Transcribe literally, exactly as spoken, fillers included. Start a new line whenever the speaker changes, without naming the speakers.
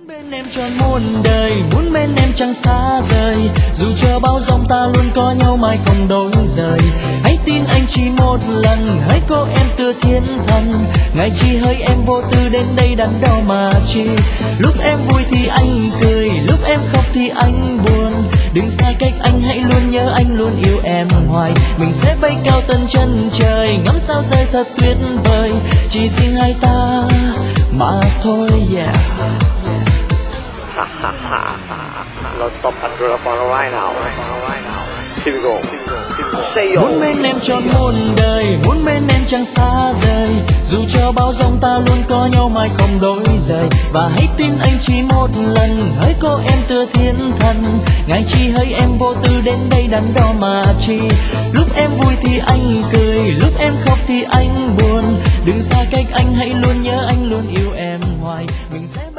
bên em trọn muôn đời, muốn bên em chẳng xa rời. Dù chờ bao giông ta luôn có nhau mãi không đổi rời. Hãy tin anh chỉ một lần, hãy có em tựa thiên thần. Ngày chi hỡi em vô tư đến đây đắn đo mà chi. Lúc em vui thì anh cười, lúc em khóc thì anh buồn. Đừng xa cách anh, hãy luôn nhớ anh, luôn yêu em hoài. Mình sẽ bay cao tận chân trời, ngắm sao rơi thật tuyệt vời. Chỉ riêng hai ta mà thôi, yeah.
เราตบอันเรือฟอร์ไรน์nào Here we go Say yo.
Muốn bên em trọn muôn đời, muốn bên em chẳng xa rời. Dù cho bao giông ta luôn có nhau mãi không đổi rời. Và hãy tin anh chỉ một lần, hỡi có em tựa thiên thần. Ngày chi hỡi em vô tư đến đây đắn đo mà chi. Lúc em vui thì anh cười, lúc em khóc thì anh buồn. Đừng xa cách anh, hãy luôn nhớ anh, luôn yêu em hoài. Mình sẽ